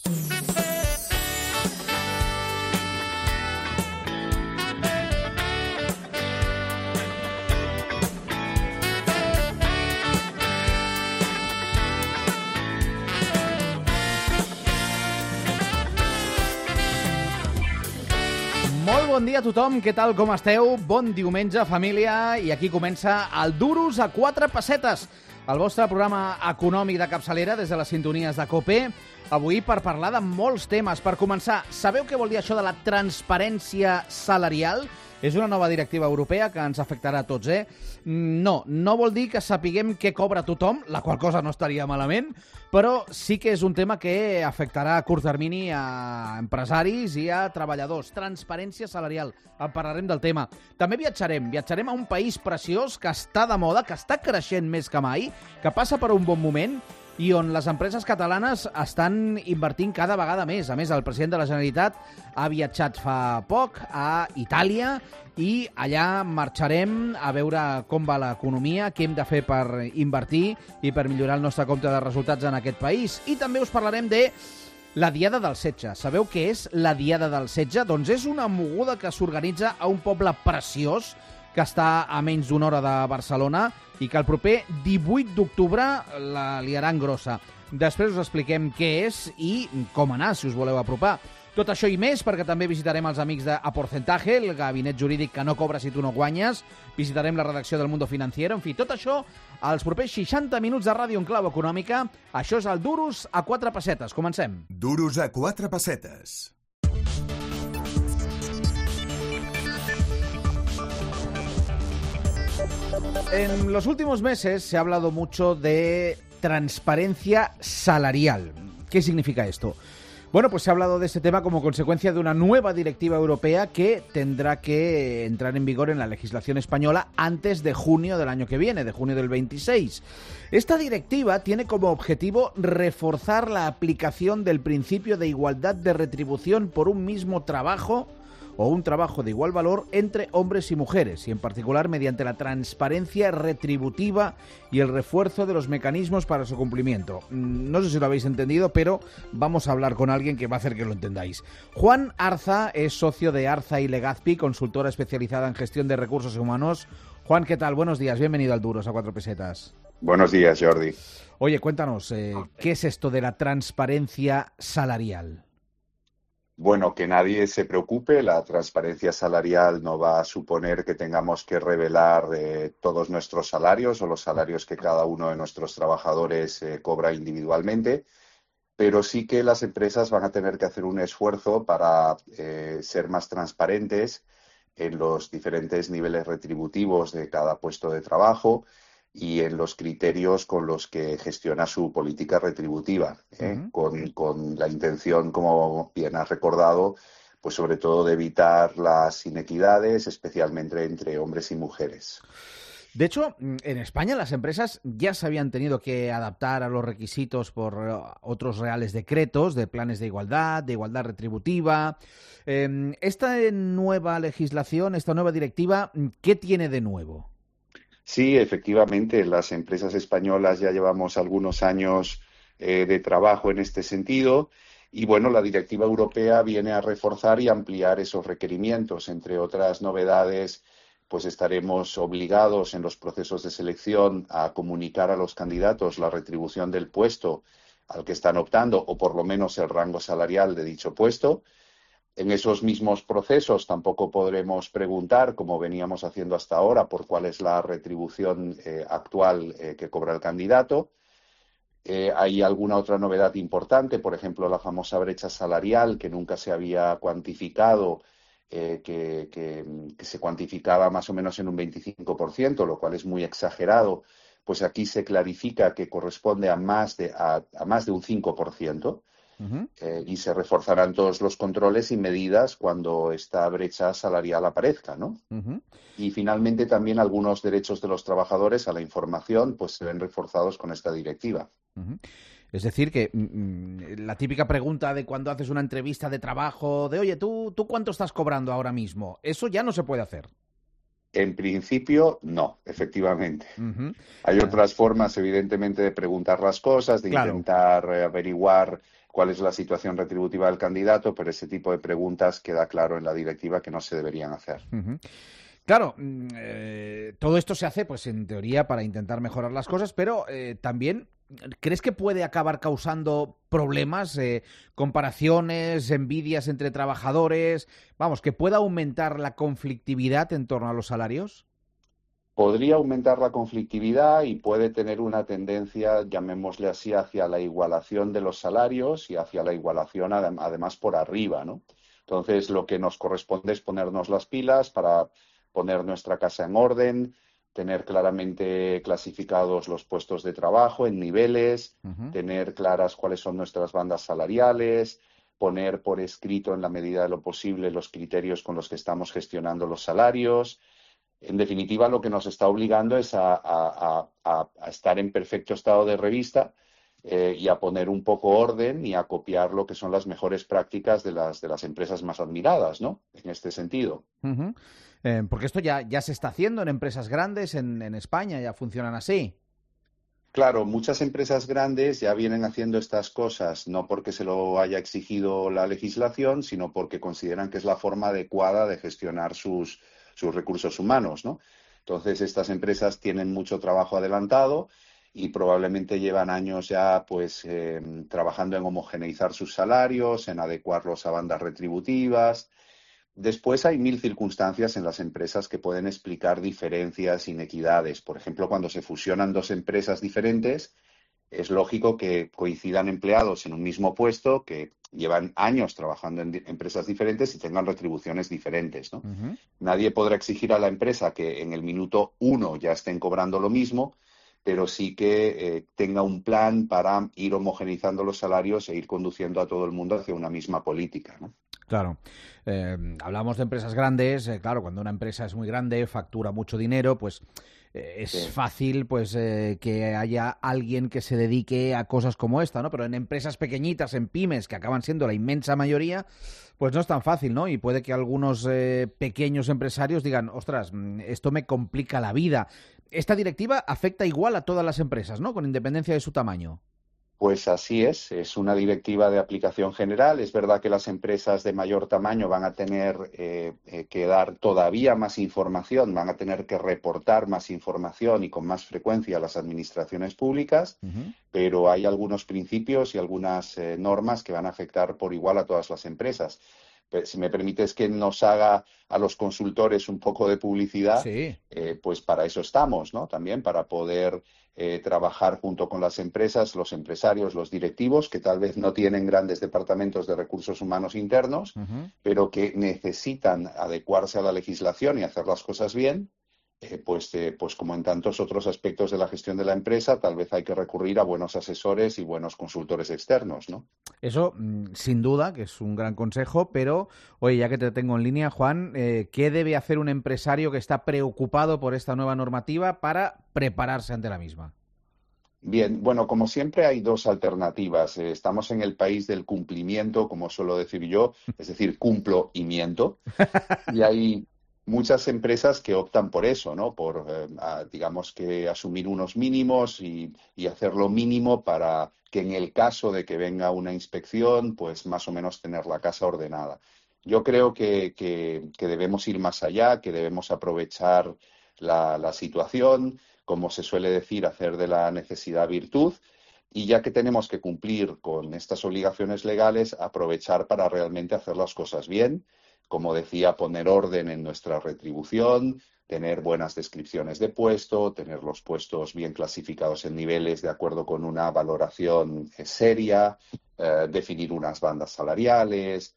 Bon dia a tothom, què tal, com esteu? Bon diumenge, família, i aquí comença el Duros a 4 pessetes, el vostre programa econòmic de capçalera des de les sintonies de COPE. Avui per parlar de molts temes. Per començar, sabeu què vol dir això de la transparència salarial? És una nova directiva europea que ens afectarà a tots, No vol dir que sapiguem què cobra tothom, la qual cosa no estaria malament, però sí que és un tema que afectarà a curt termini a empresaris i a treballadors. Transparència salarial. En parlarem del tema. També viatjarem a un país preciós que està de moda, que està creixent més que mai, que passa per un bon moment i on les empreses catalanes estan invertint cada vegada més. A més, el president de la Generalitat ha viatjat fa poc a Itàlia i allà marxarem a veure com va l'economia, què hem de fer per invertir i per millorar el nostre compte de resultats en aquest país. I també us parlarem de la Diada del Setge. Sabeu què és la Diada del Setge? Doncs és una moguda que s'organitza a un poble preciós que està a menys d'una hora de Barcelona i que el proper 18 d'octubre la liaran grossa. Després us expliquem què és i com anar, si us voleu apropar. Tot això i més, perquè també visitarem els amics de A Porcentaje, el gabinet jurídic que no cobra si tu no guanyes. Visitarem la redacció del Mundo Financiero. En fi, tot això als propers 60 minuts de ràdio en clau econòmica. Això és el Duros a 4 pessetes. Comencem. Duros a 4 pessetes. En los últimos meses se ha hablado mucho de transparencia salarial. ¿Qué significa esto? Bueno, pues se ha hablado de este tema como consecuencia de una nueva directiva europea que tendrá que entrar en vigor en la legislación española antes de junio del año que viene, de junio del 26. Esta directiva tiene como objetivo reforzar la aplicación del principio de igualdad de retribución por un mismo trabajo o un trabajo de igual valor entre hombres y mujeres, y en particular mediante la transparencia retributiva y el refuerzo de los mecanismos para su cumplimiento. No sé si lo habéis entendido, pero vamos a hablar con alguien que va a hacer que lo entendáis. Juan Arza es socio de Arza y Legazpi, consultora especializada en gestión de recursos humanos. Juan, ¿qué tal? Buenos días, bienvenido al Duros a 4 pesetas. Buenos días, Jordi. Oye, cuéntanos, ¿qué es esto de la transparencia salarial? Bueno, que nadie se preocupe, la transparencia salarial no va a suponer que tengamos que revelar todos nuestros salarios o los salarios que cada uno de nuestros trabajadores cobra individualmente, pero sí que las empresas van a tener que hacer un esfuerzo para ser más transparentes en los diferentes niveles retributivos de cada puesto de trabajo y en los criterios con los que gestiona su política retributiva, con la intención, como bien has recordado, pues sobre todo de evitar las inequidades, especialmente entre hombres y mujeres. De hecho, en España las empresas ya se habían tenido que adaptar a los requisitos por otros reales decretos de planes de igualdad retributiva. Esta nueva legislación, esta nueva directiva, ¿qué tiene de nuevo? Sí, efectivamente, las empresas españolas ya llevamos algunos años de trabajo en este sentido y, bueno, la directiva europea viene a reforzar y ampliar esos requerimientos. Entre otras novedades, pues estaremos obligados en los procesos de selección a comunicar a los candidatos la retribución del puesto al que están optando o por lo menos el rango salarial de dicho puesto. En esos mismos procesos tampoco podremos preguntar, como veníamos haciendo hasta ahora, por cuál es la retribución actual que cobra el candidato. Hay alguna otra novedad importante, por ejemplo, la famosa brecha salarial que nunca se había cuantificado, que se cuantificaba más o menos en un 25%, lo cual es muy exagerado. Pues aquí se clarifica que corresponde a más de un 5%. Y se reforzarán todos los controles y medidas cuando esta brecha salarial aparezca, ¿no? Y finalmente también algunos derechos de los trabajadores a la información pues se ven reforzados con esta directiva. Es decir, que la típica pregunta de cuando haces una entrevista de trabajo, de oye, ¿tú cuánto estás cobrando ahora mismo? Eso ya no se puede hacer. En principio, no, efectivamente. Hay otras formas, evidentemente, de preguntar las cosas, de intentar averiguar cuál es la situación retributiva del candidato, pero ese tipo de preguntas queda claro en la directiva que no se deberían hacer. Uh-huh. Claro, todo esto se hace, pues en teoría, para intentar mejorar las cosas, pero también, ¿crees que puede acabar causando problemas, comparaciones, envidias entre trabajadores? Vamos, que pueda aumentar la conflictividad en torno a los salarios. Podría aumentar la conflictividad y puede tener una tendencia, llamémosle así, hacia la igualación de los salarios y hacia la igualación además por arriba, ¿no? Entonces, lo que nos corresponde es ponernos las pilas para poner nuestra casa en orden, tener claramente clasificados los puestos de trabajo en niveles, tener claras cuáles son nuestras bandas salariales, poner por escrito en la medida de lo posible los criterios con los que estamos gestionando los salarios. En definitiva, lo que nos está obligando es a estar en perfecto estado de revista y a poner un poco orden y a copiar lo que son las mejores prácticas de las empresas más admiradas, ¿no? En este sentido. Uh-huh. Porque esto ya se está haciendo en empresas grandes en España, ya funcionan así. Claro, muchas empresas grandes ya vienen haciendo estas cosas, no porque se lo haya exigido la legislación, sino porque consideran que es la forma adecuada de gestionar sus recursos humanos, ¿no? Entonces, estas empresas tienen mucho trabajo adelantado y probablemente llevan años ya pues trabajando en homogeneizar sus salarios, en adecuarlos a bandas retributivas. Después hay mil circunstancias en las empresas que pueden explicar diferencias, inequidades. Por ejemplo, cuando se fusionan dos empresas diferentes, es lógico que coincidan empleados en un mismo puesto que llevan años trabajando en empresas diferentes y tengan retribuciones diferentes, ¿no? Uh-huh. Nadie podrá exigir a la empresa que en el minuto 1 ya estén cobrando lo mismo, pero sí que tenga un plan para ir homogeneizando los salarios e ir conduciendo a todo el mundo hacia una misma política, ¿no? Claro. Hablamos de empresas grandes, claro, cuando una empresa es muy grande, factura mucho dinero, pues es fácil pues que haya alguien que se dedique a cosas como esta, ¿no? Pero en empresas pequeñitas, en pymes, que acaban siendo la inmensa mayoría, pues no es tan fácil, ¿no? Y puede que algunos pequeños empresarios digan, ostras, esto me complica la vida. Esta directiva afecta igual a todas las empresas, ¿no? Con independencia de su tamaño. Pues así es una directiva de aplicación general. Es verdad que las empresas de mayor tamaño van a tener que dar todavía más información, van a tener que reportar más información y con más frecuencia a las administraciones públicas, pero hay algunos principios y algunas normas que van a afectar por igual a todas las empresas. Si me permites que nos haga a los consultores un poco de publicidad, sí. Pues para eso estamos, ¿no? También para poder trabajar junto con las empresas, los empresarios, los directivos, que tal vez no tienen grandes departamentos de recursos humanos internos, pero que necesitan adecuarse a la legislación y hacer las cosas bien. Pues como en tantos otros aspectos de la gestión de la empresa, tal vez hay que recurrir a buenos asesores y buenos consultores externos, ¿no? Eso, sin duda, que es un gran consejo, pero, oye, ya que te tengo en línea, Juan, ¿qué debe hacer un empresario que está preocupado por esta nueva normativa para prepararse ante la misma? Bien, bueno, como siempre hay dos alternativas. Estamos en el país del cumplimiento, como suelo decir yo, es decir, cumplo y miento, y hay muchas empresas que optan por eso, ¿no? Por, digamos que asumir unos mínimos y hacer lo mínimo para que en el caso de que venga una inspección, pues más o menos tener la casa ordenada. Yo creo que debemos ir más allá, que debemos aprovechar la situación, como se suele decir, hacer de la necesidad virtud. Y ya que tenemos que cumplir con estas obligaciones legales, aprovechar para realmente hacer las cosas bien. Como decía, poner orden en nuestra retribución, tener buenas descripciones de puesto, tener los puestos bien clasificados en niveles de acuerdo con una valoración seria, definir unas bandas salariales.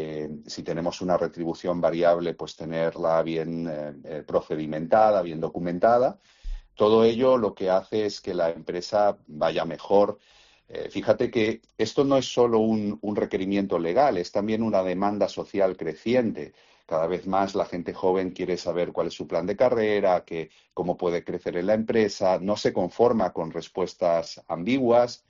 Si tenemos una retribución variable, pues tenerla bien procedimentada, bien documentada. Todo ello lo que hace es que la empresa vaya mejor. Fíjate que esto no es solo un requerimiento legal, es también una demanda social creciente. Cada vez más la gente joven quiere saber cuál es su plan de carrera, cómo puede crecer en la empresa, no se conforma con respuestas ambiguas.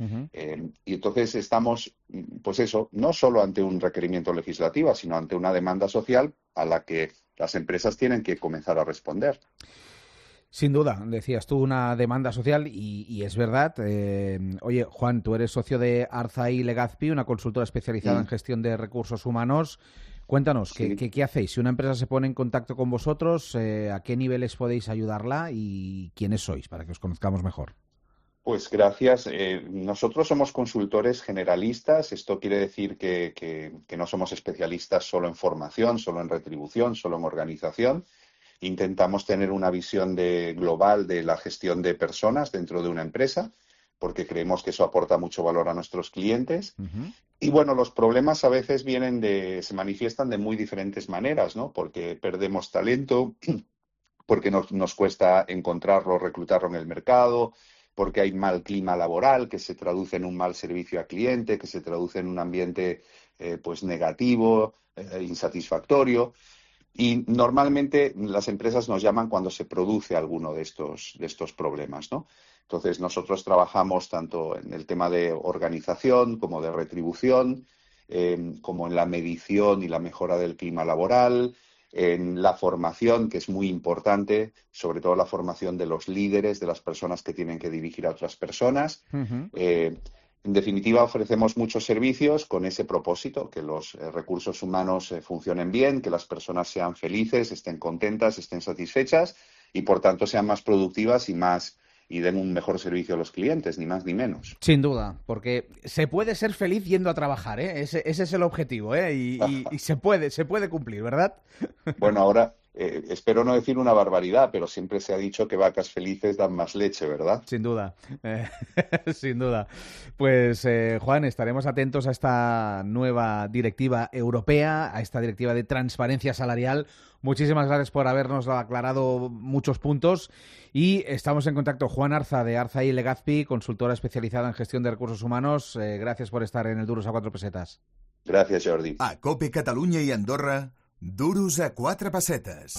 Y entonces estamos, pues eso, no solo ante un requerimiento legislativo, sino ante una demanda social a la que las empresas tienen que comenzar a responder. Sin duda, decías tú una demanda social y es verdad. Oye, Juan, tú eres socio de Arza y Legazpi, una consultora especializada en gestión de recursos humanos. Cuéntanos, Sí. ¿qué hacéis? Si una empresa se pone en contacto con vosotros, ¿a qué niveles podéis ayudarla y quiénes sois para que os conozcamos mejor? Pues gracias. Nosotros somos consultores generalistas. Esto quiere decir que no somos especialistas solo en formación, solo en retribución, solo en organización. Intentamos tener una visión global de la gestión de personas dentro de una empresa, porque creemos que eso aporta mucho valor a nuestros clientes. Uh-huh. Y bueno, los problemas a veces se manifiestan de muy diferentes maneras, ¿no? Porque perdemos talento, porque nos cuesta encontrarlo, reclutarlo en el mercado, porque hay mal clima laboral que se traduce en un mal servicio al cliente, que se traduce en un ambiente pues negativo, insatisfactorio. Y normalmente las empresas nos llaman cuando se produce alguno de estos problemas, ¿no? Entonces nosotros trabajamos tanto en el tema de organización como de retribución, como en la medición y la mejora del clima laboral, en la formación, que es muy importante, sobre todo la formación de los líderes, de las personas que tienen que dirigir a otras personas. Uh-huh. En definitiva, ofrecemos muchos servicios con ese propósito, que los recursos humanos funcionen bien, que las personas sean felices, estén contentas, estén satisfechas y, por tanto, sean más productivas y den un mejor servicio a los clientes, ni más ni menos. Sin duda, porque se puede ser feliz yendo a trabajar, ¿eh? Ese es el objetivo, ¿eh? Y se puede cumplir, ¿verdad? Bueno, ahora espero no decir una barbaridad, pero siempre se ha dicho que vacas felices dan más leche, ¿verdad? Sin duda, sin duda. Pues Juan, estaremos atentos a esta nueva directiva europea, a esta directiva de transparencia salarial. Muchísimas gracias por habernos aclarado muchos puntos y estamos en contacto. Juan Arza, de Arza y Legazpi, consultora especializada en gestión de recursos humanos. Gracias por estar en el Duros a 4 Pesetas. Gracias, Jordi. A COPE Catalunya i Andorra, Duros a 4 pessetes.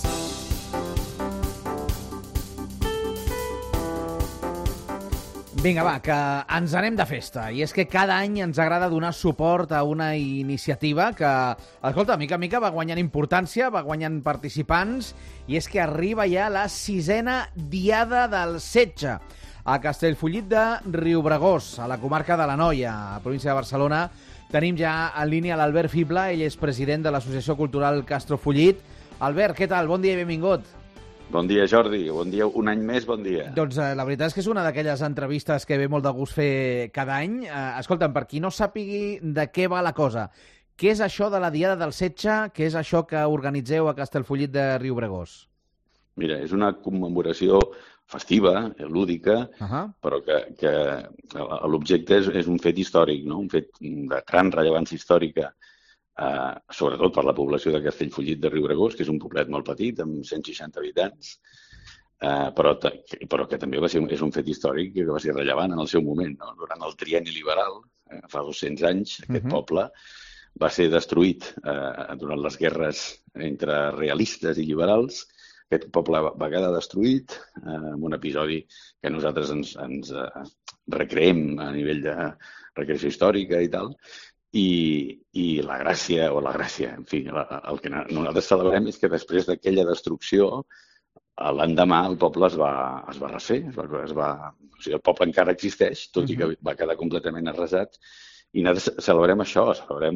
Vinga, va, que ens anem de festa. I és que cada any ens agrada donar suport a una iniciativa que, escolta, mica en mica va guanyant importància, va guanyant participants, i és que arriba ja la 6a Diada del Setge a Castellfollit de Riubregós, a la comarca de l'Anoia, a la província de Barcelona. Tenim ja en línia l'Albert Fibla, ell és president de l'Associació Cultural Castellfollit. Albert, què tal? Bon dia i benvingut. Bon dia, Jordi. Bon dia. Un any més, bon dia. Doncs la veritat és que és una d'aquelles entrevistes que ve molt de gust fer cada any. Escolta'm, per qui no sàpigui de què va la cosa, què és això de la Diada del Setge? Què és això que organitzeu a Castellfollit de Riubregós? Mira, és una commemoració festiva, lúdica, però que l'objecte és un fet històric, no? Un fet de gran rellevància històrica, sobretot per la població de Castellfollit de Riubregós, que és un poblet molt petit, amb 160 habitants, però que també és un fet històric que va ser rellevant en el seu moment, no? Durant el trienni liberal, fa 200 anys, aquest poble va ser destruït durant les guerres entre realistes i liberals. Aquest poble va quedar destruït en un episodi que nosaltres ens recreem a nivell de recreació històrica i tal. I la gràcia, en fi, el que nosaltres celebrem és que després d'aquella destrucció, l'endemà el poble es va refer, o sigui, el poble encara existeix, tot i que va quedar completament arrasat, i nosaltres celebrem això, celebrem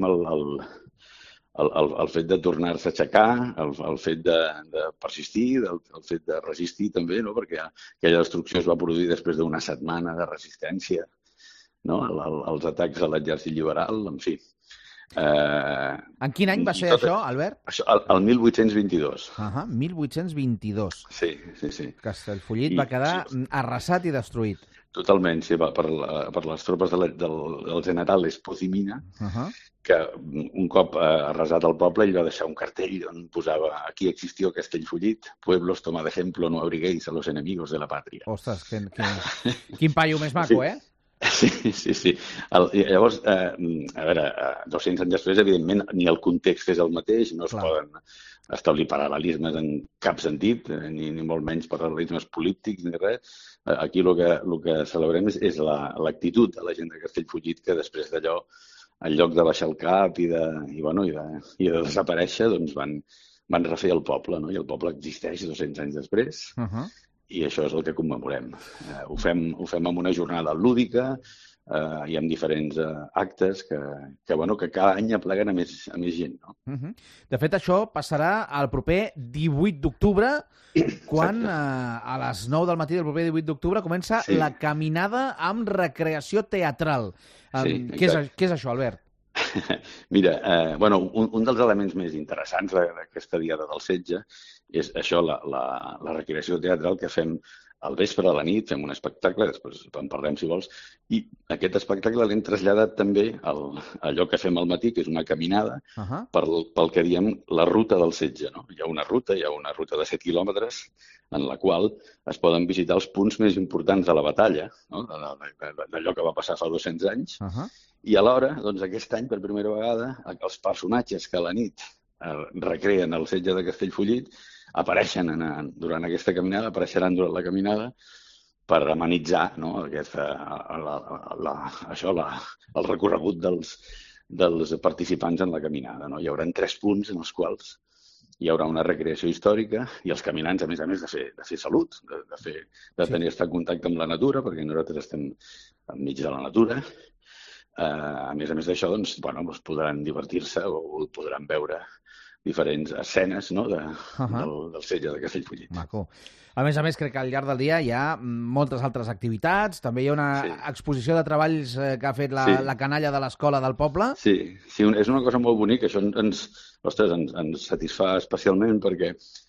el fet de tornar-se a aixecar, el fet de persistir, el fet de resistir també, no? Perquè aquella destrucció es va produir després d'una setmana de resistència, no? Els atacs a l'exèrcit liberal, en fi. En quin any va ser això, Albert? Això, el 1822. 1822. Sí. Castellfollit va quedar arrasat i destruït. Totalment, sí, per les tropes del general Esposimina, que un cop arrasat el poble ell va deixar un cartell on posava «Aquí existió Castellfollit, pueblos, toma de ejemplo, no abriguéis a los enemigos de la patria». Ostres, quin paio més maco, eh? Sí. Llavors, a veure, 200 anys després, evidentment, ni el context és el mateix, no es poden establir paral·lelismes en cap sentit, ni molt menys paral·lelismes polítics, ni res. Aquí el que celebrem és l'actitud de la gent de Castellfollit, que després d'allò, en lloc de baixar el cap i de desaparèixer, doncs van refer el poble, no? I el poble existeix 200 anys després. i això és el que commemorem. Ho fem amb una jornada lúdica, hi ha diferents actes que cada any apleguen a més gent. No? De fet, això passarà el proper 18 d'octubre, quan a les 9 del matí del proper 18 d'octubre comença la caminada amb recreació teatral. Què és això, Albert? Mira, un dels elements més interessants d'aquesta diada del setge és això, la recreació teatral que fem al vespre, a la nit, fem un espectacle, després en parlem si vols, i aquest espectacle l'hem traslladat també a allò que fem al matí, que és una caminada, pel que diem la ruta del setge. No? Hi ha una ruta de 7 quilòmetres, en la qual es poden visitar els punts més importants de la batalla, no? D'allò que va passar fa 200 anys, i alhora, doncs, aquest any, per primera vegada, els personatges que a la nit recreen el setge de Castellfollit apareixen durant aquesta caminada, apareixeran durant la caminada per amenitzar, no, el recorregut dels participants en la caminada. No? Hi haurà 3 punts en els quals hi haurà una recreació històrica i els caminants, a més de fer salut, de tenir estar en contacte amb la natura, perquè nosaltres estem enmig de la natura. A més d'això, doncs, podran divertir-se o podran veure diferents escenes, no, del setge de Castellfollit. Maco. A més, crec que al llarg del dia hi ha moltes altres activitats. També hi ha una exposició de treballs que ha fet la canalla de l'escola del poble. Sí, és una cosa molt bonica. Això ens satisfà especialment perquè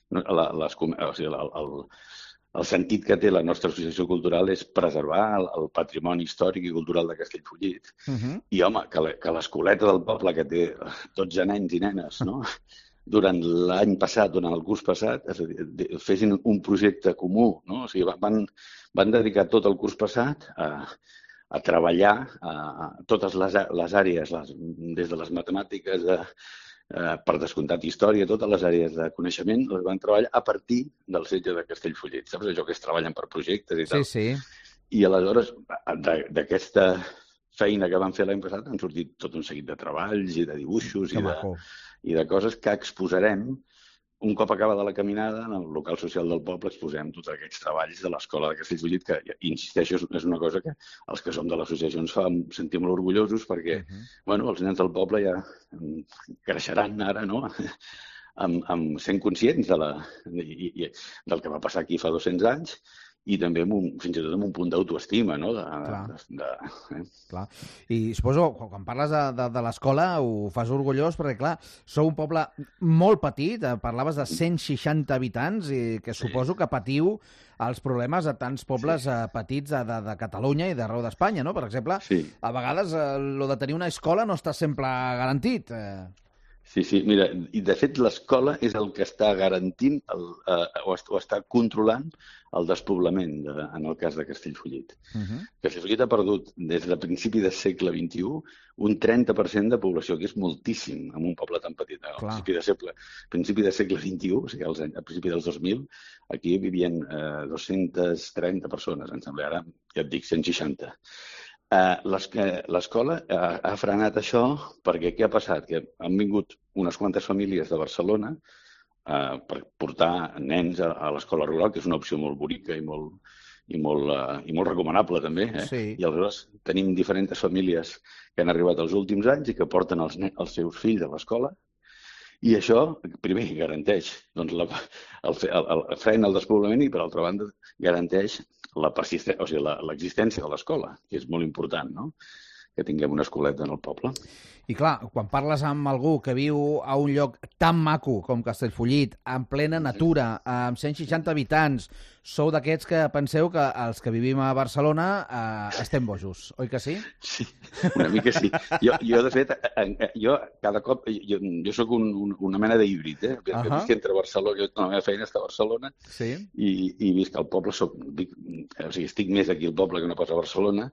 el sentit que té la nostra associació cultural és preservar el patrimoni històric i cultural de Castellfollit. I, home, que l'escoleta del poble, que té 12 nens i nenes, no?, durant l'any passat, durant el curs passat, fessin un projecte comú, no? O sigui, van dedicar tot el curs passat a treballar totes les àrees, des de les matemàtiques, per descomptat història, totes les àrees de coneixement, les van treballar a partir del setge de Castellfollit. Saps allò que es treballen per projectes i tal? Sí. I aleshores, d'aquesta feina que van fer l'any passat han sortit tot un seguit de treballs i de dibuixos i de coses que exposarem un cop acabada la caminada. En el local social del poble exposem tots aquests treballs de l'escola de Castellfollit, que, insisteixo, és una cosa que els que som de l'associació ens fa sentir molt orgullosos, perquè els nens del poble ja creixeran ara, no?, sent conscients del que va passar aquí fa 200 anys, i també fins i tot amb un punt d'autoestima, no? Clar. I suposo, quan parles de l'escola, ho fas orgullós, perquè, clar, sou un poble molt petit, parlaves de 160 habitants, i que suposo que patiu els problemes de tants pobles petits de Catalunya i d'arreu d'Espanya, no? Per exemple, a vegades lo de tenir una escola no està sempre garantit. Sí, mira, i de fet l'escola és el que està garantint o està controlant el despoblament, en el cas de Castellfollit. Castellfollit ha perdut, des de principi del segle XXI, un 30% de població, que és moltíssim en un poble tan petit. Al principi del segle XXI, o sigui, a principi dels 2000, aquí vivien 230 persones, em sembla, ara ja et dic 160. L'escola ha frenat això perquè què ha passat? Que han vingut unes quantes famílies de Barcelona per portar nens a l'escola rural, que és una opció molt bonica i molt recomanable també. I aleshores tenim diferents famílies que han arribat els últims anys i que porten els seus fills a l'escola. I això, primer, garanteix el fren al despoblament i, per altra banda, garanteix l'existència de l'escola, que és molt important, no?, que tinguem una escoleta en el poble. I clar, quan parles amb algú que viu a un lloc tan maco com Castellfollit, en plena natura, amb 160 habitants, sou d'aquests que penseu que els que vivim a Barcelona estem bojos, oi que sí? Sí, una mica sí. Jo de fet, cada cop, jo soc una mena d'híbrid, visc entre Barcelona, la meva feina està a Barcelona, i visc al poble, estic més aquí al poble que no pas a Barcelona,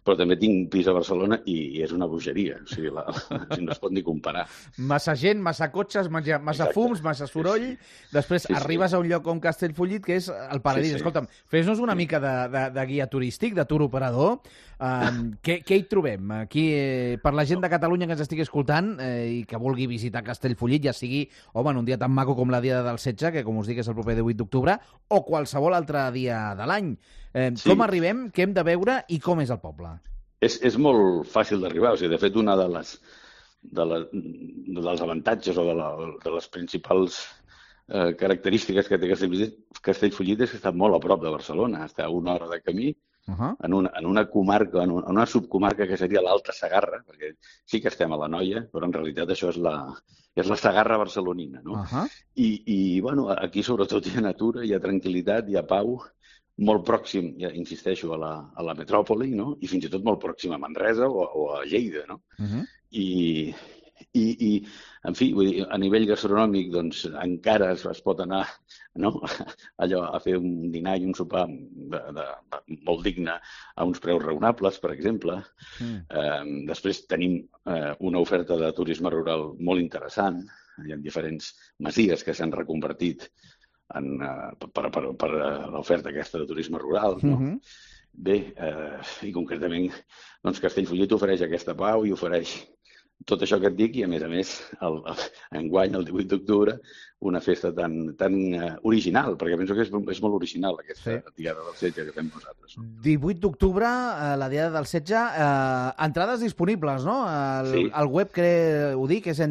però també tinc pis a Barcelona i és una bogeria, o sigui, no es pot ni comparar. Massa gent, massa cotxes, massa fums, massa soroll, després arribes a un lloc com Castellfollit, que és el paradís. Escolta'm, fes-nos una mica de guia turístic, de tour operador. Què hi trobem? Aquí, per la gent de Catalunya que ens estigui escoltant i que vulgui visitar Castellfollit, ja sigui en un dia tan maco com la Diada del Setge, que com us dic és el proper 18 d'octubre, o qualsevol altre dia de l'any. Com arribem, què hem de veure i com és el poble? És molt fàcil d'arribar. O sigui, de fet, una dels avantatges o de les principals característiques que té Castellfollit és que està molt a prop de Barcelona. Està a 1 hora de camí en una comarca, en una subcomarca que seria l'Alta Segarra, perquè sí que estem a l'Anoia, però en realitat això és la Segarra barcelonina, no? I bueno, aquí sobretot hi ha natura, hi ha tranquil·litat, hi ha pau, molt pròxim, ja insisteixo, a la metròpoli, no? I fins i tot molt pròxim a Manresa o a Lleida, no? I en fi, vull dir, a nivell gastronòmic, doncs, encara es pot anar, no?, allò, a fer un dinar i un sopar molt digne a uns preus raonables, per exemple. Després tenim una oferta de turisme rural molt interessant. Hi ha diferents masies que s'han reconvertit per l'oferta aquesta de turisme rural, no? Bé, i concretament, doncs, Castellfollit ofereix aquesta pau i ofereix tot això que et dic i, a més, enguany, el 18 d'octubre, una festa tan original, perquè penso que és molt original aquesta Diada del Setge que fem nosaltres. 18 d'octubre, la Diada del Setge, entrades disponibles, no? El web que ho dic és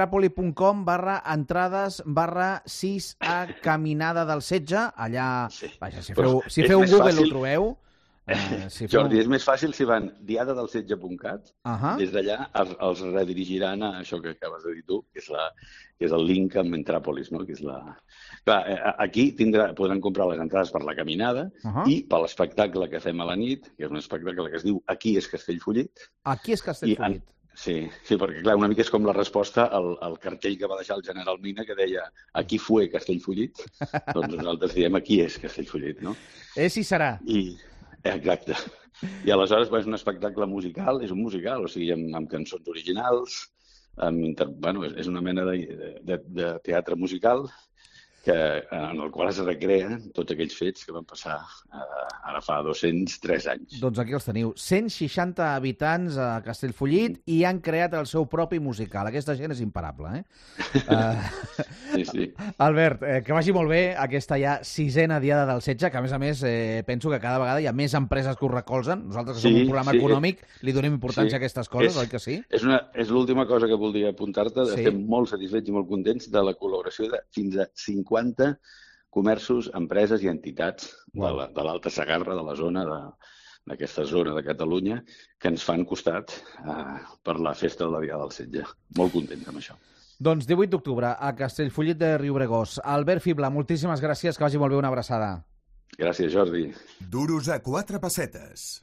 entrapoli.com/entrades/6A Caminada del Setge. Allà, vaja, si feu un Google ho trobeu. Jordi, és més fàcil si van diadadelsetge.cat, des d'allà els redirigiran a això que acabes de dir tu, que és el link amb Entràpolis, no? Que és Clar, aquí podran comprar les entrades per la caminada i per l'espectacle que fem a la nit, que és un espectacle que es diu Aquí és Castellfollit. Aquí és Castellfollit. Sí, perquè clar, una mica és com la resposta al cartell que va deixar el general Mina que deia Aquí fue Castellfollit. Doncs nosaltres diem Aquí és Castellfollit, no? És i serà. Exacte. I aleshores és un espectacle musical, és un musical, o sigui, amb cançons originals, és una mena de teatre musical en el qual es recreen tots aquells fets que van passar ara fa 203 anys. Doncs aquí els teniu. 160 habitants a Castellfollit i han creat el seu propi musical. Aquesta gent és imparable, Sí. Albert, que vagi molt bé aquesta ja 6a Diada del Setge, que a més penso que cada vegada hi ha més empreses que ho recolzen. Nosaltres, que som un programa econòmic, li donem importància a aquestes coses, oi que sí? És l'última cosa que voldria apuntar-te. Estem molt satisfets i molt contents de la col·laboració de fins a 50 comerços, empreses i entitats de l'Alta Segarra, de la zona, d'aquesta zona de Catalunya, que ens fan costat per la festa de la Diada del Setge. Molt contents amb això. Doncs 18 d'octubre a Castellfollit de Riubregós. Albert Fibla, moltíssimes gràcies, que vagi molt bé, una abraçada. Gràcies, Jordi. Duros a 4 pessetes.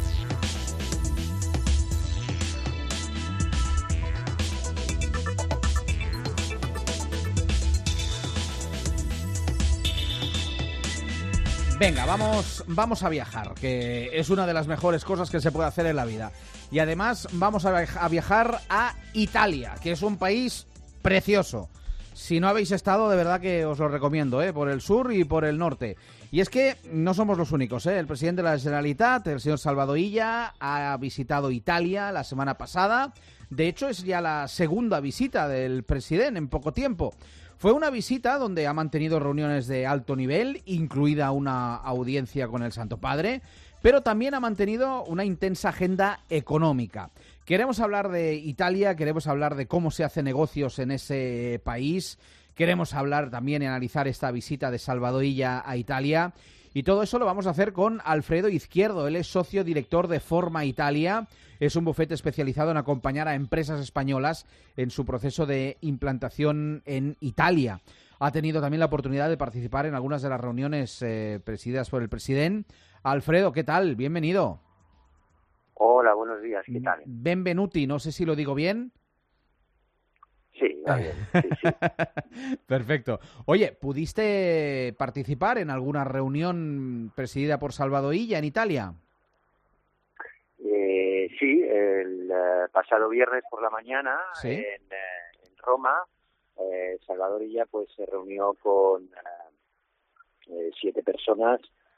Venga, vamos a viajar, que es una de las mejores cosas que se puede hacer en la vida. Y además vamos a viajar a Italia, que es un país precioso. Si no habéis estado, de verdad que os lo recomiendo, por el sur y por el norte. Y es que no somos los únicos, El presidente de la Generalitat, el señor Salvador Illa, ha visitado Italia la semana pasada. De hecho, es ya la segunda visita del presidente en poco tiempo. Fue una visita donde ha mantenido reuniones de alto nivel, incluida una audiencia con el Santo Padre, pero también ha mantenido una intensa agenda económica. Queremos hablar de Italia, queremos hablar de cómo se hace negocios en ese país, queremos hablar también y analizar esta visita de Salvador Illa a Italia, y todo eso lo vamos a hacer con Alfredo Izquierdo. Él es socio director de Forma Italia, es un bufete especializado en acompañar a empresas españolas en su proceso de implantación en Italia. Ha tenido también la oportunidad de participar en algunas de las reuniones presididas por el presidente. Alfredo, ¿qué tal? Bienvenido. Hola, buenos días, ¿qué tal? Benvenuti, no sé si lo digo bien. Sí, va bien. Sí. Perfecto. Oye, ¿pudiste participar en alguna reunión presidida por Salvador Illa en Italia? Sí, el pasado viernes por la mañana en Roma, Salvador Illa pues se reunió con 7 personas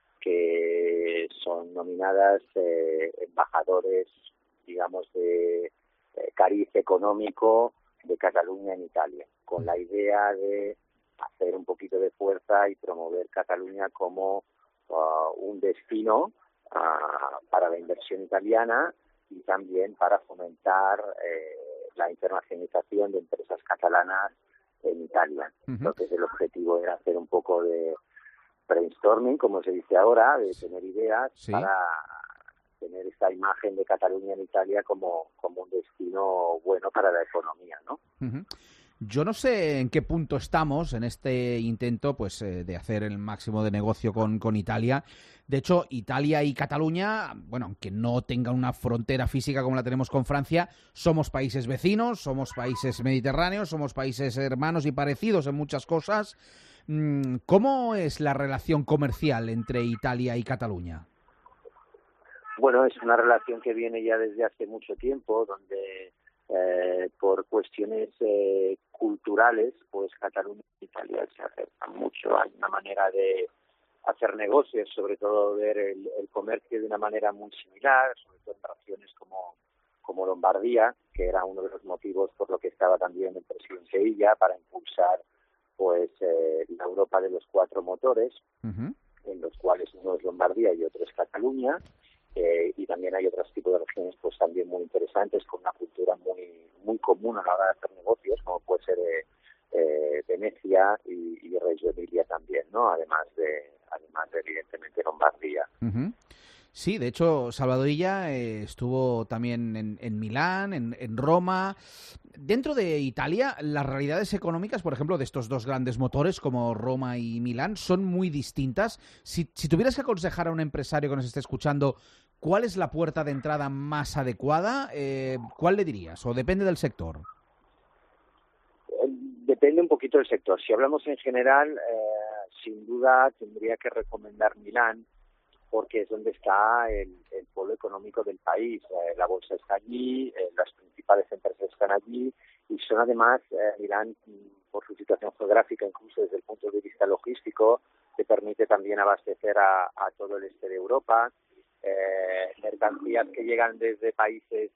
que son nominadas embajadores, digamos, de cariz económico de Cataluña en Italia, con la idea de hacer un poquito de fuerza y promover Cataluña como un destino para la inversión italiana y también para fomentar la internacionalización de empresas catalanas en Italia. Entonces el objetivo era hacer un poco de brainstorming, como se dice ahora, de tener ideas para tener esta imagen de Cataluña en Italia como un destino bueno para la economía, ¿no? Yo no sé en qué punto estamos en este intento pues de hacer el máximo de negocio con Italia. De hecho, Italia y Cataluña, bueno, aunque no tengan una frontera física como la tenemos con Francia, somos países vecinos, somos países mediterráneos, somos países hermanos y parecidos en muchas cosas. ¿Cómo es la relación comercial entre Italia y Cataluña? Bueno, es una relación que viene ya desde hace mucho tiempo, donde por cuestiones culturales, pues Cataluña y Italia se acercan mucho. Hay una manera de hacer negocios, sobre todo ver el comercio de una manera muy similar, sobre todo en regiones como Lombardía, que era uno de los motivos por lo que estaba también el presidente Illa, para impulsar pues la Europa de los 4 motores, en los cuales uno es Lombardía y otro es Cataluña. Y también hay otros tipos de regiones pues también muy interesantes, con una cultura muy común a la hora de hacer negocios, como puede ser Venecia y Reggio Emilia también, ¿no? Además de evidentemente Lombardía. Sí, de hecho, Salvador Illa estuvo también en Milán, en Roma. Dentro de Italia, las realidades económicas, por ejemplo, de estos 2 grandes motores como Roma y Milán, son muy distintas. Si tuvieras que aconsejar a un empresario que nos esté escuchando, ¿cuál es la puerta de entrada más adecuada? ¿Cuál le dirías? ¿O depende del sector? Depende un poquito del sector. Si hablamos en general, sin duda tendría que recomendar Milán, porque es donde está el polo económico del país. La bolsa está allí, las principales empresas están allí, y son además, Milán, por su situación geográfica, incluso desde el punto de vista logístico, te permite también abastecer a todo el este de Europa. Mercancías que llegan desde países,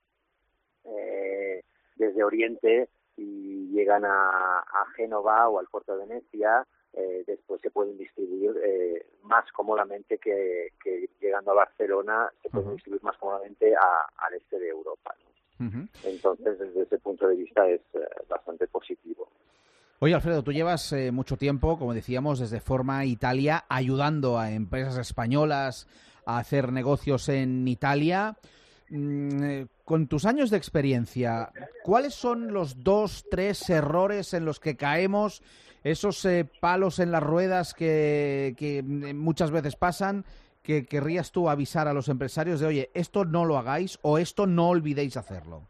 desde Oriente, y llegan a Génova o al puerto de Venecia, después se pueden distribuir más cómodamente que llegando a Barcelona, se pueden distribuir más cómodamente al este de Europa, ¿no? Entonces, desde ese punto de vista es bastante positivo. Oye, Alfredo, tú llevas mucho tiempo, como decíamos, desde Forma Italia, ayudando a empresas españolas a hacer negocios en Italia. Con tus años de experiencia, ¿cuáles son los 2, 3 errores en los que caemos, esos palos en las ruedas que muchas veces pasan, que querrías tú avisar a los empresarios de, oye, esto no lo hagáis o esto no olvidéis hacerlo?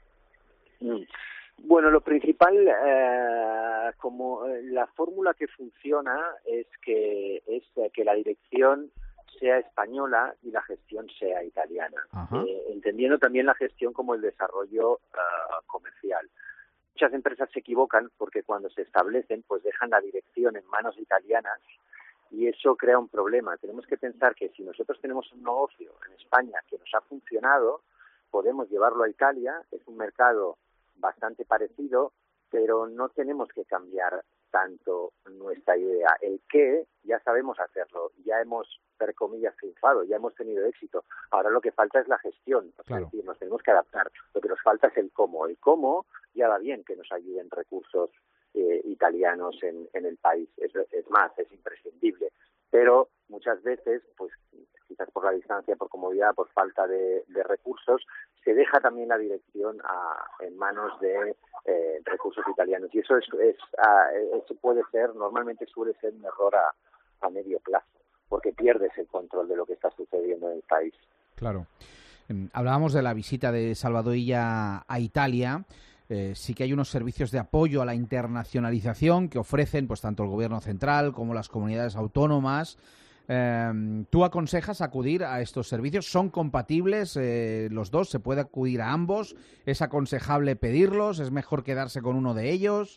Bueno, lo principal, como la fórmula que funciona es que la dirección sea española y la gestión sea italiana, entendiendo también la gestión como el desarrollo comercial. Muchas empresas se equivocan porque cuando se establecen pues dejan la dirección en manos italianas y eso crea un problema. Tenemos que pensar que si nosotros tenemos un negocio en España que nos ha funcionado, podemos llevarlo a Italia, es un mercado bastante parecido, pero no tenemos que cambiar tanto nuestra idea. El qué, ya sabemos hacerlo, ya hemos, entre comillas, triunfado, ya hemos tenido éxito. Ahora lo que falta es la gestión, claro. Es decir, nos tenemos que adaptar. Lo que nos falta es el cómo. El cómo ya va bien que nos ayuden recursos italianos en el país. Es más, es imprescindible. Pero muchas veces, pues quizás por la distancia, por comodidad, por falta de recursos, se deja también la dirección en manos de recursos italianos. Y eso puede ser, normalmente suele ser un error a medio plazo, porque pierdes el control de lo que está sucediendo en el país. Claro. Hablábamos de la visita de Salvador Illa a Italia. Sí que hay unos servicios de apoyo a la internacionalización que ofrecen pues tanto el gobierno central como las comunidades autónomas. ¿Tú aconsejas acudir a estos servicios? ¿Son compatibles los dos? ¿Se puede acudir a ambos? ¿Es aconsejable pedirlos? ¿Es mejor quedarse con uno de ellos?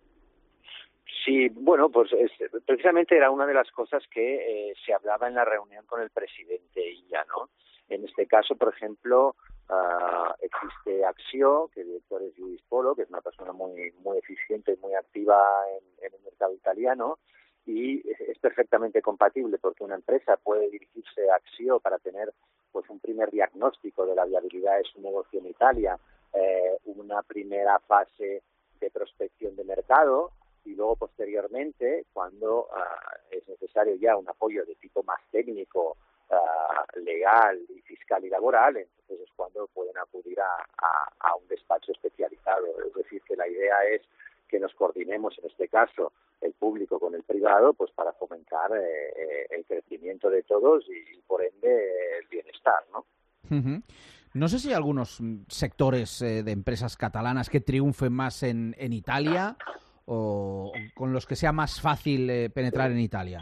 Sí, bueno, pues precisamente era una de las cosas que se hablaba en la reunión con el presidente Illa, ¿no? En este caso, por ejemplo, existe Axio, que el director es Luis Polo, que es una persona muy eficiente y muy activa en el mercado italiano, y es perfectamente compatible porque una empresa puede dirigirse a Axio para tener pues un primer diagnóstico de la viabilidad de su negocio en Italia, una primera fase de prospección de mercado, y luego posteriormente, cuando es necesario ya un apoyo de tipo más técnico, legal y fiscal y laboral, entonces es cuando pueden acudir a un despacho especializado. Es decir, que la idea es que nos coordinemos, en este caso, el público con el privado, pues para fomentar el crecimiento de todos y por ende, el bienestar, ¿no? Uh-huh. No sé si hay algunos sectores de empresas catalanas que triunfen más en Italia o con los que sea más fácil penetrar en Italia.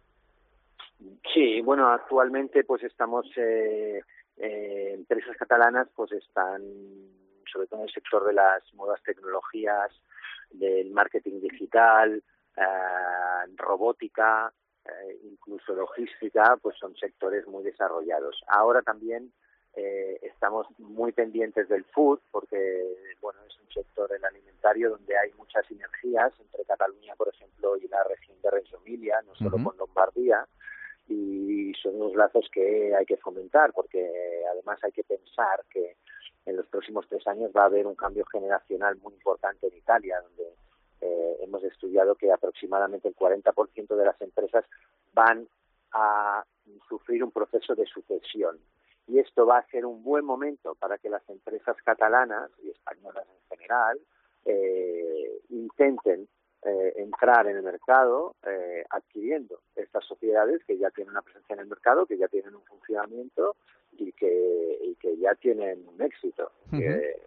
Sí, bueno, actualmente pues estamos empresas catalanas pues están sobre todo en el sector de las nuevas tecnologías, del marketing digital, robótica, incluso logística, pues son sectores muy desarrollados. Ahora también estamos muy pendientes del food porque bueno, es un sector, el alimentario, donde hay muchas sinergias entre Cataluña, por ejemplo, y la región de Reggio Emilia, no solo con Lombardía, y son unos lazos que hay que fomentar porque además hay que pensar que en los próximos 3 años va a haber un cambio generacional muy importante en Italia, donde hemos estudiado que aproximadamente el 40% de las empresas van a sufrir un proceso de sucesión. Y esto va a ser un buen momento para que las empresas catalanas y españolas en general intenten entrar en el mercado adquiriendo estas sociedades que ya tienen una presencia en el mercado, que ya tienen un funcionamiento y que ya tienen un éxito. Uh-huh.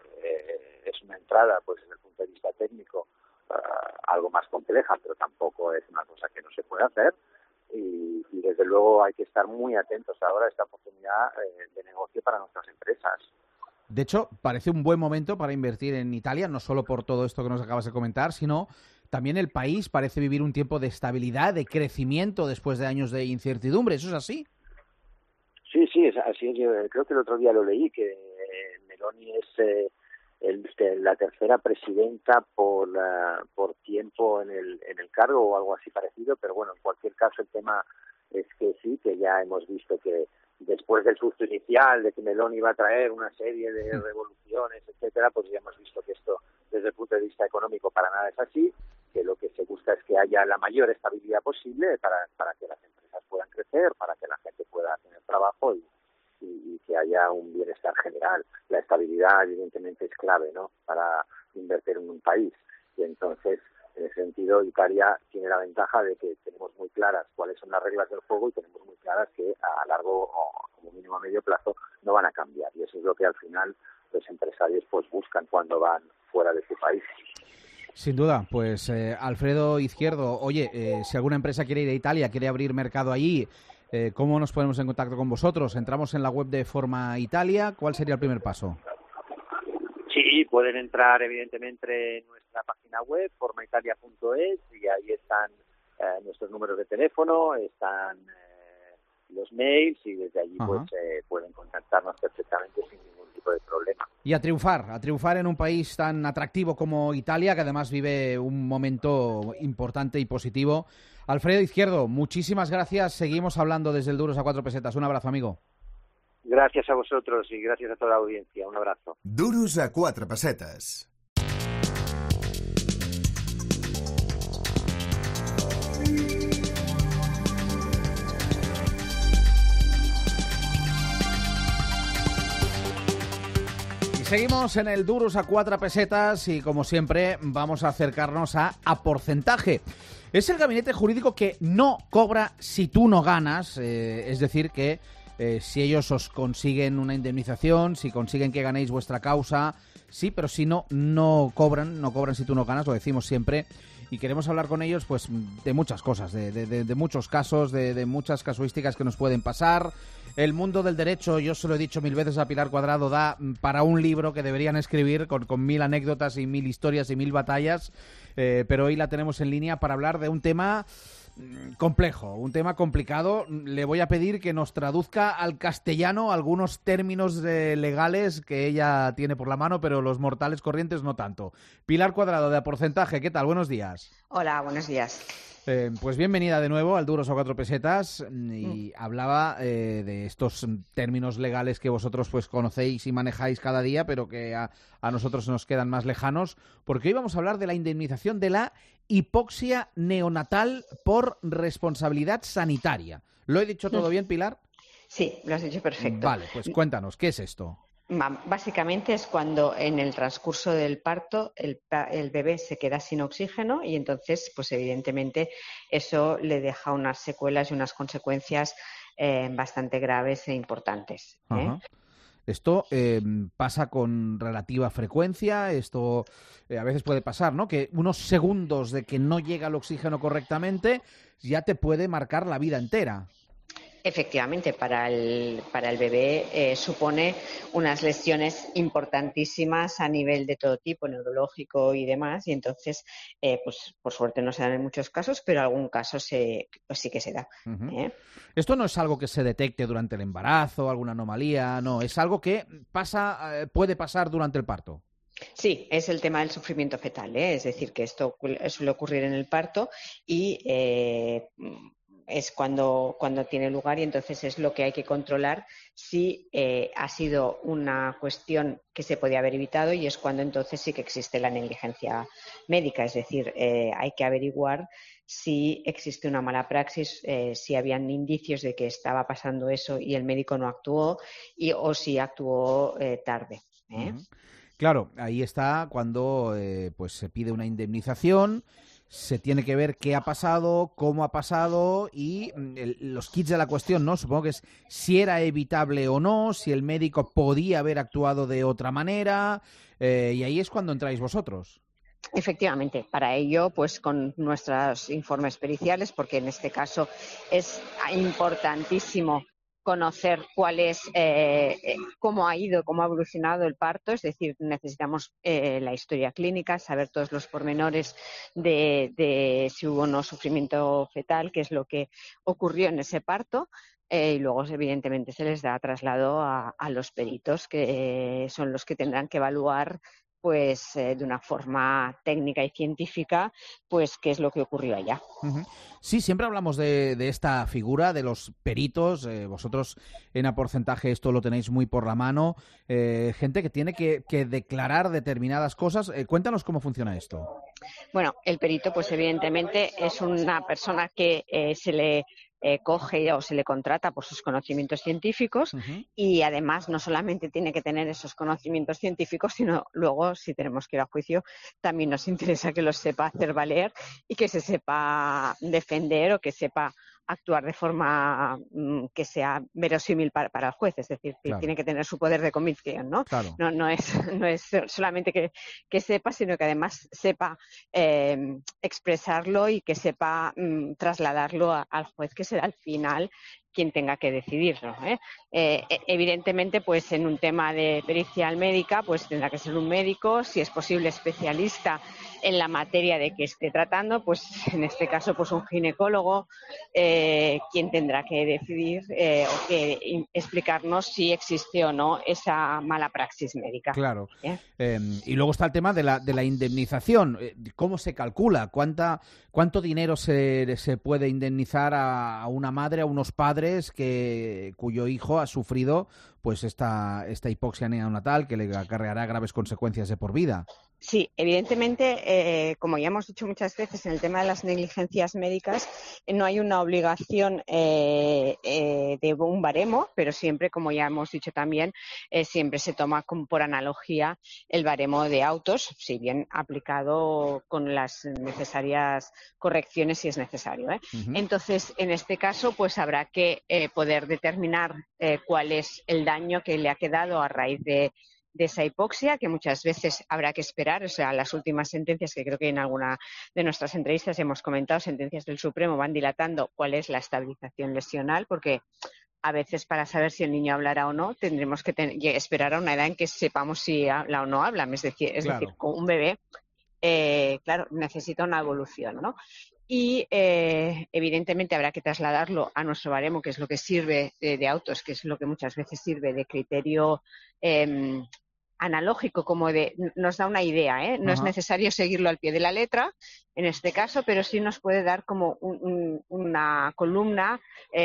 Es una entrada, pues desde el punto de vista técnico, algo más compleja, pero tampoco es una cosa que no se puede hacer. Y desde luego hay que estar muy atentos ahora a esta oportunidad de negocio para nuestras empresas. De hecho, parece un buen momento para invertir en Italia, no solo por todo esto que nos acabas de comentar, sino también el país parece vivir un tiempo de estabilidad, de crecimiento después de años de incertidumbre. ¿Eso es así? Sí, es así. Yo creo que el otro día lo leí, que Meloni es la tercera presidenta por tiempo en el cargo o algo así parecido, pero bueno, en cualquier caso el tema es que sí, que ya hemos visto que después del susto inicial de que Meloni iba a traer una serie de revoluciones, etcétera, pues ya hemos visto que esto desde el punto de vista económico para nada es así, que lo que se busca es que haya la mayor estabilidad posible para que las empresas puedan crecer, para que la gente pueda tener trabajo y que haya un bienestar general. La estabilidad evidentemente es clave, ¿no?, para invertir en un país. Y entonces, en ese sentido, Italia tiene la ventaja de que tenemos muy claras cuáles son las reglas del juego y tenemos muy claras que a largo o como mínimo a medio plazo no van a cambiar. Y eso es lo que al final los empresarios pues buscan cuando van fuera de su país. Sin duda, pues Alfredo Izquierdo, oye, si alguna empresa quiere ir a Italia, quiere abrir mercado allí, ¿cómo nos ponemos en contacto con vosotros? ¿Entramos en la web de Forma Italia? ¿Cuál sería el primer paso? Sí, pueden entrar evidentemente en nuestra página web, formaitalia.es, y ahí están nuestros números de teléfono, están los mails, y desde allí pues pueden contactarnos perfectamente sin ningún tipo de problema. Y a triunfar en un país tan atractivo como Italia, que además vive un momento importante y positivo. Alfredo Izquierdo, muchísimas gracias. Seguimos hablando desde el Duros a 4 pesetas. Un abrazo, amigo. Gracias a vosotros y gracias a toda la audiencia. Un abrazo. Duros a 4 pesetas. Seguimos en el Duros a 4 pesetas y, como siempre, vamos a acercarnos a porcentaje. Es el gabinete jurídico que no cobra si tú no ganas, es decir, que si ellos os consiguen una indemnización, si consiguen que ganéis vuestra causa, sí, pero si no cobran si tú no ganas, lo decimos siempre. Y queremos hablar con ellos pues de muchas cosas, de muchos casos, de muchas casuísticas que nos pueden pasar. El mundo del derecho, yo se lo he dicho 1000 veces a Pilar Cuadrado, da para un libro que deberían escribir con 1000 anécdotas y 1000 historias y 1000 batallas, pero hoy la tenemos en línea para hablar de un tema complejo, un tema complicado. Le voy a pedir que nos traduzca al castellano algunos términos legales que ella tiene por la mano, pero los mortales corrientes no tanto. Pilar Cuadrado, de A Porcentaje, ¿qué tal? Buenos días. Hola, buenos días. Pues bienvenida de nuevo al Duros a 4 pesetas y hablaba de estos términos legales que vosotros pues conocéis y manejáis cada día, pero que a nosotros nos quedan más lejanos, porque hoy vamos a hablar de la indemnización de la hipoxia neonatal por responsabilidad sanitaria. ¿Lo he dicho todo bien, Pilar? Sí, lo has dicho perfecto. Vale, pues cuéntanos, ¿qué es esto? Básicamente es cuando en el transcurso del parto el bebé se queda sin oxígeno y entonces, pues evidentemente, eso le deja unas secuelas y unas consecuencias bastante graves e importantes. Ajá. Esto pasa con relativa frecuencia, esto a veces puede pasar, ¿no? Que unos segundos de que no llega el oxígeno correctamente ya te puede marcar la vida entera. Efectivamente, para el bebé supone unas lesiones importantísimas a nivel de todo tipo, neurológico y demás, y entonces, pues por suerte no se dan en muchos casos, pero algún caso pues sí que se da. Uh-huh. Esto no es algo que se detecte durante el embarazo, alguna anomalía, no, es algo que puede pasar durante el parto. Sí, es el tema del sufrimiento fetal, es decir, que esto suele ocurrir en el parto y es cuando tiene lugar y entonces es lo que hay que controlar si ha sido una cuestión que se podía haber evitado y es cuando entonces sí que existe la negligencia médica, es decir, hay que averiguar si existe una mala praxis, si habían indicios de que estaba pasando eso y el médico no actuó o si actuó tarde. Uh-huh. Claro, ahí está cuando pues se pide una indemnización. Se tiene que ver qué ha pasado, cómo ha pasado y los kits de la cuestión, ¿no? Supongo que es si era evitable o no, si el médico podía haber actuado de otra manera, y ahí es cuando entráis vosotros. Efectivamente, para ello, pues con nuestros informes periciales, porque en este caso es importantísimo conocer cuál es, cómo ha ido, cómo ha evolucionado el parto, es decir, necesitamos la historia clínica, saber todos los pormenores de si hubo o no sufrimiento fetal, qué es lo que ocurrió en ese parto. Y luego, evidentemente, se les da traslado a los peritos, que son los que tendrán que evaluar pues de una forma técnica y científica, pues qué es lo que ocurrió allá. Uh-huh. Sí, siempre hablamos de esta figura, de los peritos. Vosotros en A Porcentaje esto lo tenéis muy por la mano. Gente que tiene que declarar determinadas cosas. Cuéntanos cómo funciona esto. Bueno, el perito, pues evidentemente es una persona que se le coge o se le contrata por sus conocimientos científicos uh-huh. Y además no solamente tiene que tener esos conocimientos científicos, sino luego, si tenemos que ir a juicio, también nos interesa que los sepa hacer valer y que se sepa defender o que sepa actuar de forma que sea verosímil para el juez, es decir, que claro. Tiene que tener su poder de convicción, ¿no? Claro. No es solamente que sepa, sino que además sepa expresarlo y que sepa trasladarlo al juez, que será al final quien tenga que decidirlo. Evidentemente, pues en un tema de pericial médica, pues tendrá que ser un médico, si es posible especialista en la materia de que esté tratando, pues en este caso pues un ginecólogo, quien tendrá que decidir o que explicarnos si existe o no esa mala praxis médica. Claro. Y luego está el tema de la indemnización. ¿Cómo se calcula? ¿Cuánto dinero se puede indemnizar a una madre, a unos padres cuyo hijo ha sufrido pues esta hipoxia neonatal que le acarreará graves consecuencias de por vida? Sí, evidentemente, como ya hemos dicho muchas veces en el tema de las negligencias médicas, no hay una obligación de un baremo, pero siempre, como ya hemos dicho también, siempre se toma por analogía el baremo de autos, si bien aplicado con las necesarias correcciones si es necesario. Uh-huh. Entonces, en este caso, pues habrá que poder determinar cuál es el daño que le ha quedado a raíz de esa hipoxia, que muchas veces habrá que esperar. O sea, las últimas sentencias, que creo que en alguna de nuestras entrevistas hemos comentado, sentencias del Supremo, van dilatando cuál es la estabilización lesional, porque a veces para saber si el niño hablará o no tendremos que esperar a una edad en que sepamos si habla o no habla. Es decir, con un bebé, claro, necesita una evolución, ¿no? Y evidentemente habrá que trasladarlo a nuestro baremo, que es lo que sirve de autos, que es lo que muchas veces sirve de criterio analógico, como nos da una idea, ¿eh? No es necesario seguirlo al pie de la letra en este caso, pero sí nos puede dar como una columna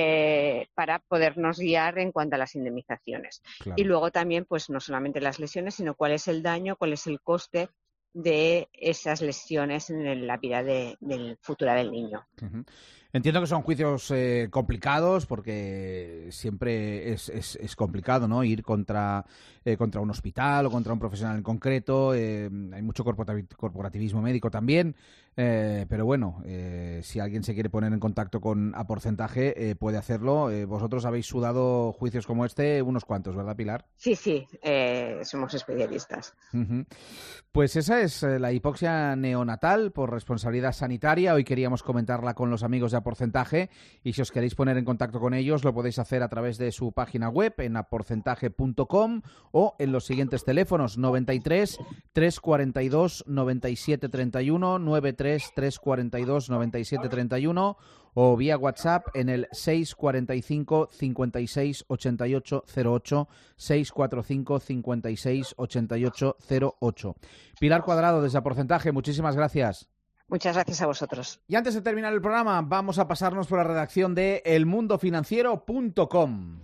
para podernos guiar en cuanto a las indemnizaciones. Claro. Y luego también, pues no solamente las lesiones, sino cuál es el daño, cuál es el coste de esas lesiones en la vida futura del niño. Uh-huh. Entiendo que son juicios complicados, porque siempre es complicado, ¿no? Ir contra un hospital o contra un profesional en concreto. Hay mucho corporativismo médico también, pero bueno, si alguien se quiere poner en contacto con A Porcentaje, puede hacerlo. Vosotros habéis sudado juicios como este unos cuantos, ¿verdad, Pilar? Sí, somos especialistas. Uh-huh. Pues esa es la hipoxia neonatal por responsabilidad sanitaria. Hoy queríamos comentarla con los amigos de A Porcentaje, y si os queréis poner en contacto con ellos lo podéis hacer a través de su página web en aporcentaje.com o en los siguientes teléfonos: 93 342 97 31, 93 342 97 31 o vía WhatsApp en el 645 56 88 08, 645 56 88 08. Pilar Cuadrado, desde A Porcentaje, muchísimas gracias. Muchas gracias a vosotros. Y antes de terminar el programa, vamos a pasarnos por la redacción de elmundofinanciero.com.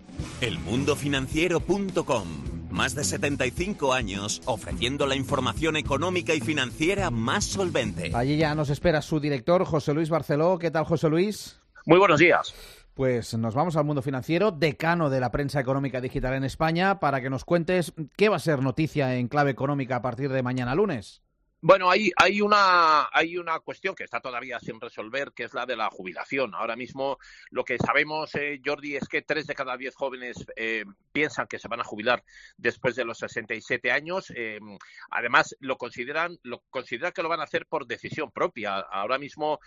Elmundofinanciero.com. Más de 75 años ofreciendo la información económica y financiera más solvente. Allí ya nos espera su director, José Luis Barceló. ¿Qué tal, José Luis? Muy buenos días. Pues nos vamos al Mundo Financiero, decano de la prensa económica digital en España, para que nos cuentes qué va a ser noticia en clave económica a partir de mañana lunes. Bueno, hay una cuestión que está todavía sin resolver, que es la de la jubilación. Ahora mismo lo que sabemos, Jordi, es que 3 de cada 10 jóvenes piensan que se van a jubilar después de los 67 años. Además, consideran que lo van a hacer por decisión propia. Ahora mismo,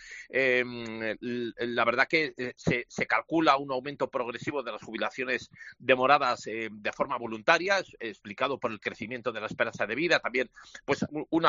la verdad que se calcula un aumento progresivo de las jubilaciones demoradas de forma voluntaria, explicado por el crecimiento de la esperanza de vida. También, pues,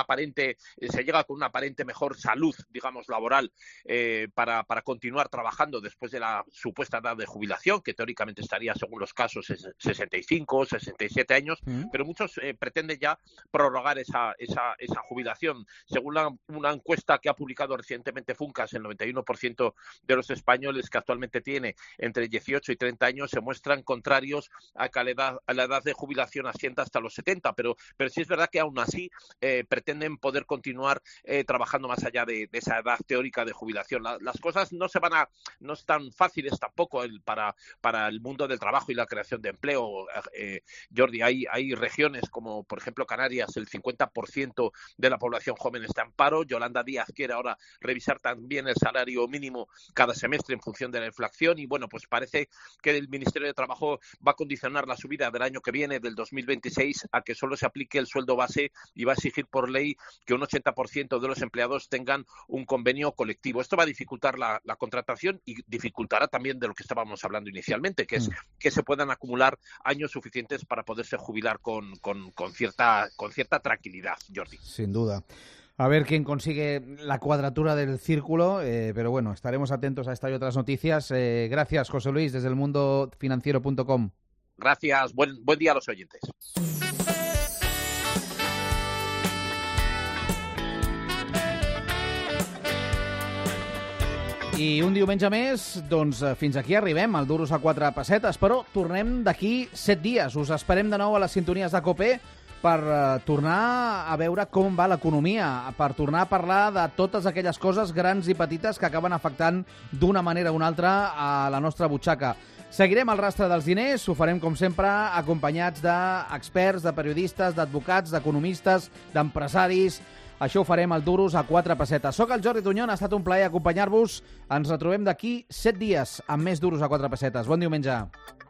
se llega con una aparente mejor salud, digamos, laboral, para continuar trabajando después de la supuesta edad de jubilación, que teóricamente estaría, según los casos, 65 o 67 años, pero muchos pretenden ya prorrogar esa jubilación. Según una encuesta que ha publicado recientemente Funcas, el 91% de los españoles que actualmente tiene entre 18 y 30 años se muestran contrarios a que la edad de jubilación ascienda hasta los 70, pero sí es verdad que aún así pretenden poder continuar trabajando más allá de esa edad teórica de jubilación. Las cosas no están fáciles tampoco para el mundo del trabajo y la creación de empleo. Jordi, hay regiones como, por ejemplo, Canarias, el 50% de la población joven está en paro. Yolanda Díaz quiere ahora revisar también el salario mínimo cada semestre en función de la inflación, y bueno, pues parece que el Ministerio de Trabajo va a condicionar la subida del año que viene, del 2026, a que solo se aplique el sueldo base, y va a exigir por ley que un 80% de los empleados tengan un convenio colectivo. Esto va a dificultar la contratación y dificultará también de lo que estábamos hablando inicialmente, que es que se puedan acumular años suficientes para poderse jubilar con cierta tranquilidad, Jordi. Sin duda. A ver quién consigue la cuadratura del círculo, pero bueno, estaremos atentos a esta y otras noticias. Gracias, José Luis, desde elmundofinanciero.com. Gracias, buen día a los oyentes. I un diumenge més, doncs fins aquí arribem, al Duros a 4 pessetes, però tornem d'aquí 7 dies. Us esperem de nou a les sintonies de COPE per tornar a veure com va l'economia, per tornar a parlar de totes aquelles coses grans i petites que acaben afectant d'una manera o una altra a la nostra butxaca. Seguirem el rastre dels diners, ho farem com sempre acompanyats d'experts, de periodistes, d'advocats, d'economistes, d'empresaris. Això ho farem al Duros a 4 pessetes. Soc el Jordi Tuñón, ha estat un plaer acompanyar-vos. Ens retrobem d'aquí 7 dies amb més Duros a 4 pessetes. Bon diumenge.